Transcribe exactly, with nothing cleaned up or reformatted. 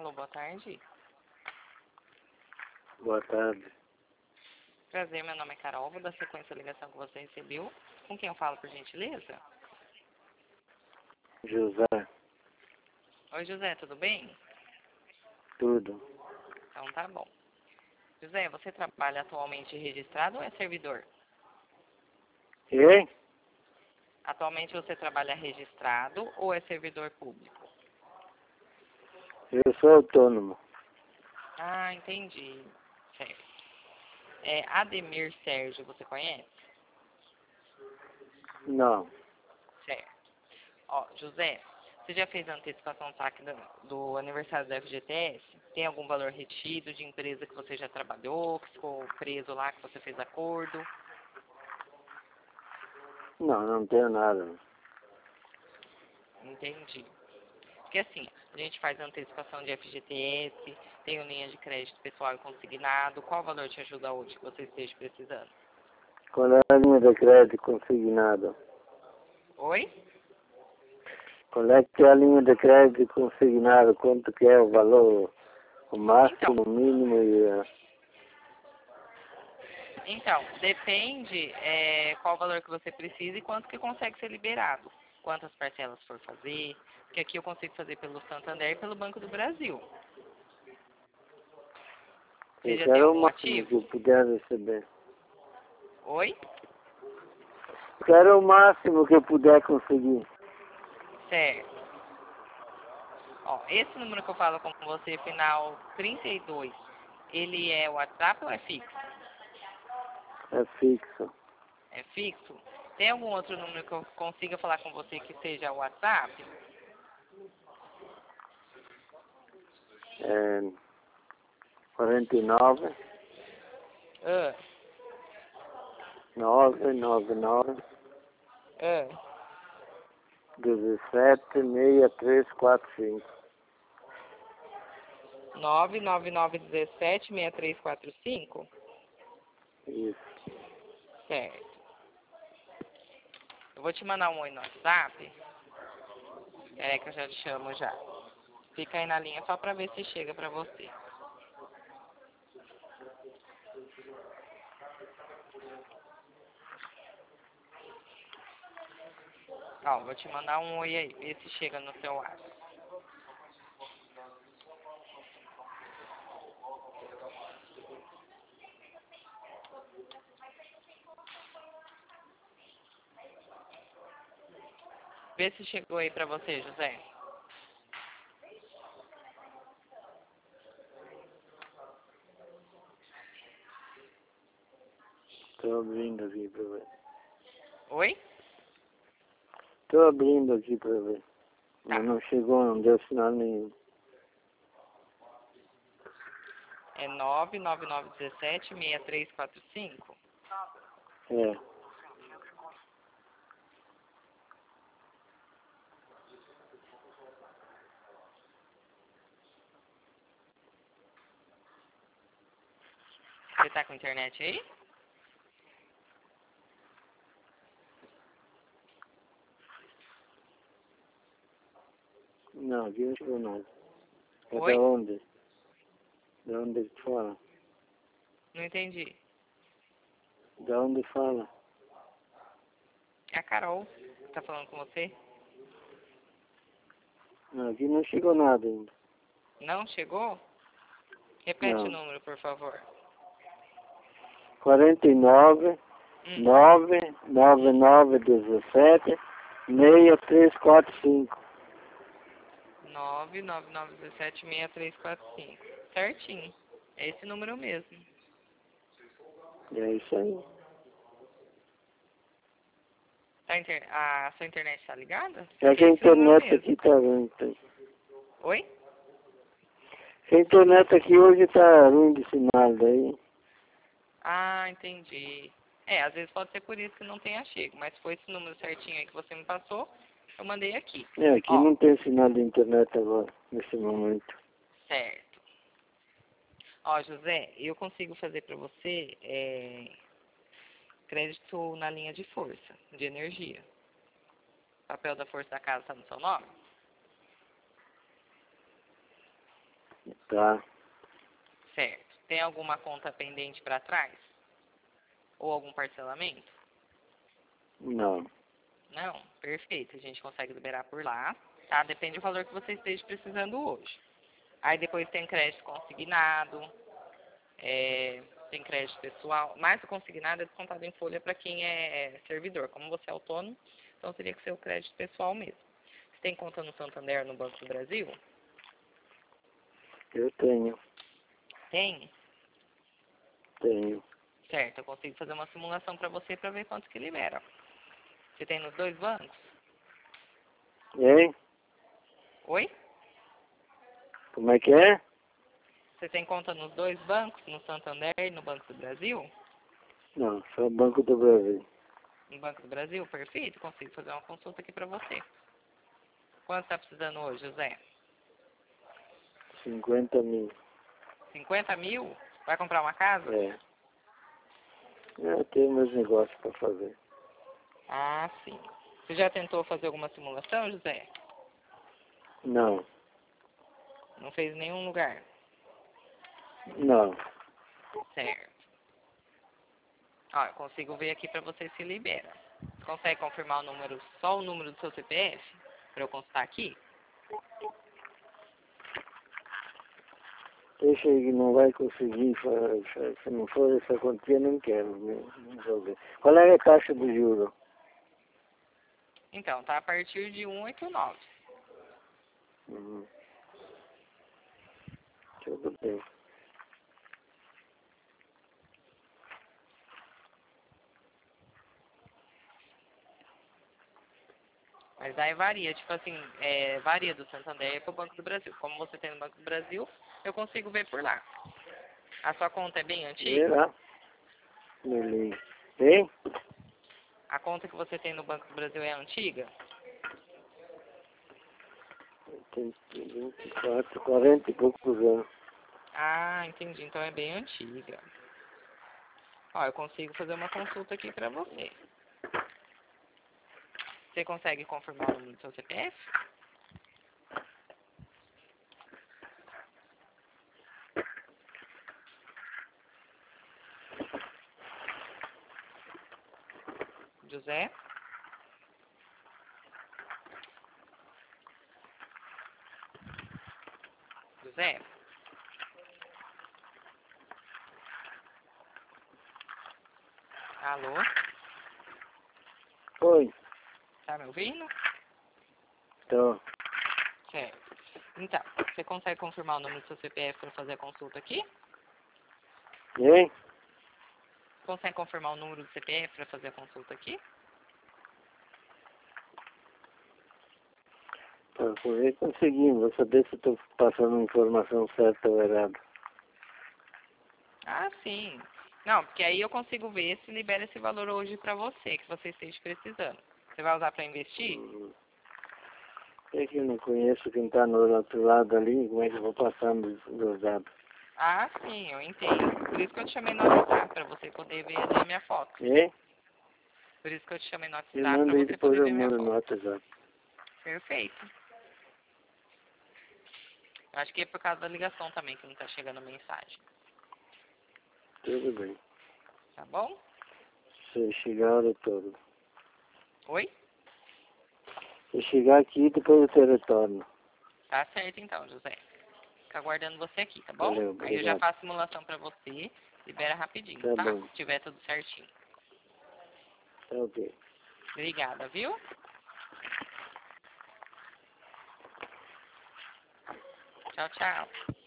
Alô, boa tarde. Boa tarde. Prazer, meu nome é Carol, vou dar sequência à ligação que você recebeu. Com quem eu falo, por gentileza? José. Oi, José, tudo bem? Tudo. Então tá bom. José, você trabalha atualmente registrado ou é servidor? E? Atualmente você trabalha registrado ou é servidor público? Eu sou autônomo. Ah, entendi. Certo. É Ademir Sérgio, você conhece? Não. Certo. Ó, José, você já fez a antecipação do saque do, do aniversário do F G T S? Tem algum valor retido de empresa que você já trabalhou, que ficou preso lá, que você fez acordo? Não, não tenho nada. Entendi. Porque assim, a gente faz a antecipação de F G T S, tem o linha de crédito pessoal e consignado. Qual valor te ajuda hoje que você esteja precisando? Qual é a linha de crédito consignada? Oi? Qual é que é a linha de crédito consignada? Quanto que é o valor? O máximo, Então, o mínimo e a... então depende é, qual valor que você precisa e quanto que consegue ser liberado. Quantas parcelas for fazer, porque aqui eu consigo fazer pelo Santander e pelo Banco do Brasil. Você Eu já tem quero o algum máximo que eu ativo? puder receber. Oi? Eu quero o máximo que eu puder conseguir. Certo. Ó, esse número que eu falo com você, final trinta e dois, ele é WhatsApp ou é fixo? É fixo. É fixo? Tem algum outro número que eu consiga falar com você que seja WhatsApp? É quarenta e nove, Ah, nove nove nove, ah. dezessete, seis três quatro cinco. nove nove nove um sete, seis três quatro cinco? Isso. Certo. Eu vou te mandar um oi no WhatsApp. É que eu já te chamo já. Fica aí na linha só pra ver se chega pra você. Ó, vou te mandar um oi aí, vê se chega no seu WhatsApp. Vê se chegou aí pra você, José. Estou abrindo aqui para ver. Oi? Estou abrindo aqui para ver. Tá. Mas não chegou, não deu sinal nenhum. É nove nove nove um sete, seis três quatro cinco? É. Você tá com internet aí? Não, aqui não chegou nada. É da Oi? onde? Da onde que fala? Não entendi. Da onde fala? É a Carol que tá falando com você? Não, aqui não chegou nada ainda. Não chegou? Repete o Não. número, por favor. quarenta e nove, Hum. nove nove nove dezessete, seis três quatro cinco. nove nove nove um sete, seis três quatro cinco. Certinho. É esse número mesmo. É isso aí. Tá inter... A sua internet tá ligada? É Porque que a esse número internet mesmo. aqui tá ruim. Tá... Oi? A internet aqui hoje tá ruim de sinal daí. Ah, entendi. É, às vezes pode ser por isso que não tenha chego, mas foi esse número certinho aí que você me passou, eu mandei aqui. É, aqui Ó, não tem sinal de internet agora, nesse momento. certo. Ó, José, eu consigo fazer pra você é, crédito na linha de força, de energia. O papel da força da casa tá no seu nome? Tá. Certo. Tem alguma conta pendente para trás? Ou algum parcelamento? Não. Não? Perfeito. A gente consegue liberar por lá. Tá? Depende do valor que você esteja precisando hoje. Aí depois tem crédito consignado, é, tem crédito pessoal. Mas o consignado é descontado em folha para quem é servidor. Como você é autônomo, então teria que ser o crédito pessoal mesmo. Você tem conta no Santander, no Banco do Brasil? Eu tenho. Tem? Tenho. Certo, eu consigo fazer uma simulação para você para ver quanto que libera. Você tem nos dois bancos? Hein? Oi? Como é que é? Você tem conta nos dois bancos, no Santander e no Banco do Brasil? Não, só Banco do Brasil. No Banco do Brasil? Perfeito, consigo fazer uma consulta aqui para você. Quanto está precisando hoje, José? cinquenta mil. cinquenta mil? Vai comprar uma casa? É. Eu tenho meus negócios para fazer. Ah, sim. Você já tentou fazer alguma simulação, José? Não. Não fez em nenhum lugar? Não. Certo. Ó, eu consigo ver aqui para você se libera. Você consegue confirmar o número, só o número do seu C P F? Para eu constar aqui? Deixa aí que não vai conseguir. fa- Se não for essa quantia, não quero me me resolver. Qual é a taxa do juro? Então, tá a partir de cento e oitenta e nove. Uhum. Tudo bem. Mas aí varia, tipo assim, é, varia do Santander para o Banco do Brasil. Como você tem no Banco do Brasil, eu consigo ver por lá. A sua conta é bem Vê antiga? lá. Me liga. Hein? A conta que você tem no Banco do Brasil é antiga? Tem vinte e quatro, quarenta e poucos anos. Ah, entendi. Então é bem antiga. Ó, eu consigo fazer uma consulta aqui pra você. Você consegue confirmar o número do seu C P F? José? José? Alô? Oi. Tá me ouvindo? Então, Certo. Então, você consegue confirmar o número do seu C P F para fazer a consulta aqui? hein? Consegue confirmar o número do C P F para fazer a consulta aqui? Para poder conseguir, vou saber se estou passando a informação certa ou errada. Ah, sim. Não, porque aí eu consigo ver se libera esse valor hoje para você, que você esteja precisando. Você vai usar para investir? Uhum. É que eu não conheço quem está no outro lado ali, como é que eu vou passar meus meus dados? Ah, sim, eu entendo. Por isso que eu te chamei no WhatsApp, para você poder ver ali a minha foto. Hein? Por isso que eu te chamei no Me WhatsApp, para manda aí, você depois poder eu ver minha mando no foto. WhatsApp. Perfeito. Eu acho que é por causa da ligação também que não está chegando a mensagem. Tudo bem. Tá bom? Se chegar a hora toda. Oi? Se chegar aqui, depois eu te retorno. Tá certo então, José. Fica aguardando você aqui, tá bom? Valeu, Aí eu já obrigado. faço simulação para você, libera rapidinho, Tá tá? bom. Se tiver tudo certinho. Tá ok. Obrigada, viu? Tchau, tchau.